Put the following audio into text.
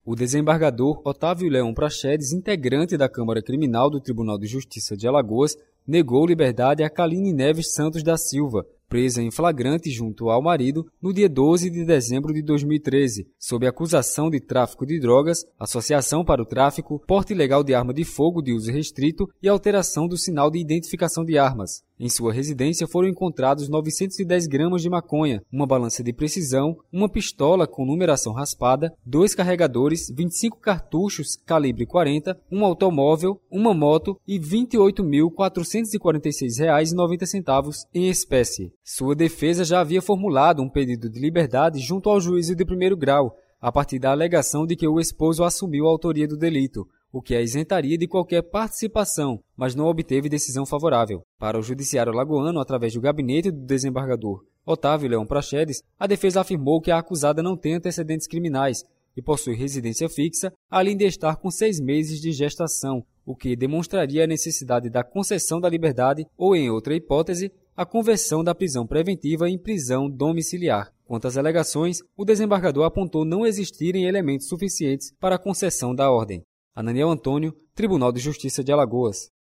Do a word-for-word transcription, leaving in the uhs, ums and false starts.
O desembargador Otávio Leão Praxedes, integrante da Câmara Criminal do Tribunal de Justiça de Alagoas, negou liberdade a Kaline Neves Santos da Silva, presa em flagrante junto ao marido no dia doze de dezembro de dois mil e treze, sob acusação de tráfico de drogas, associação para o tráfico, porte ilegal de arma de fogo de uso restrito e alteração do sinal de identificação de armas. Em sua residência foram encontrados novecentos e dez gramas de maconha, uma balança de precisão, uma pistola com numeração raspada, dois carregadores, vinte e cinco cartuchos calibre quarenta, um automóvel, uma moto e vinte e oito mil quatrocentos e quarenta e seis reais e noventa centavos em espécie. Sua defesa já havia formulado um pedido de liberdade junto ao juízo de primeiro grau, a partir da alegação de que o esposo assumiu a autoria do delito, o que a isentaria de qualquer participação, mas não obteve decisão favorável. Para o Judiciário Alagoano, através do gabinete do desembargador Otávio Leão Praxedes, a defesa afirmou que a acusada não tem antecedentes criminais e possui residência fixa, além de estar com seis meses de gestação, o que demonstraria a necessidade da concessão da liberdade ou, em outra hipótese, a conversão da prisão preventiva em prisão domiciliar. Quanto às alegações, o desembargador apontou não existirem elementos suficientes para a concessão da ordem. Ananiel Antônio, Tribunal de Justiça de Alagoas.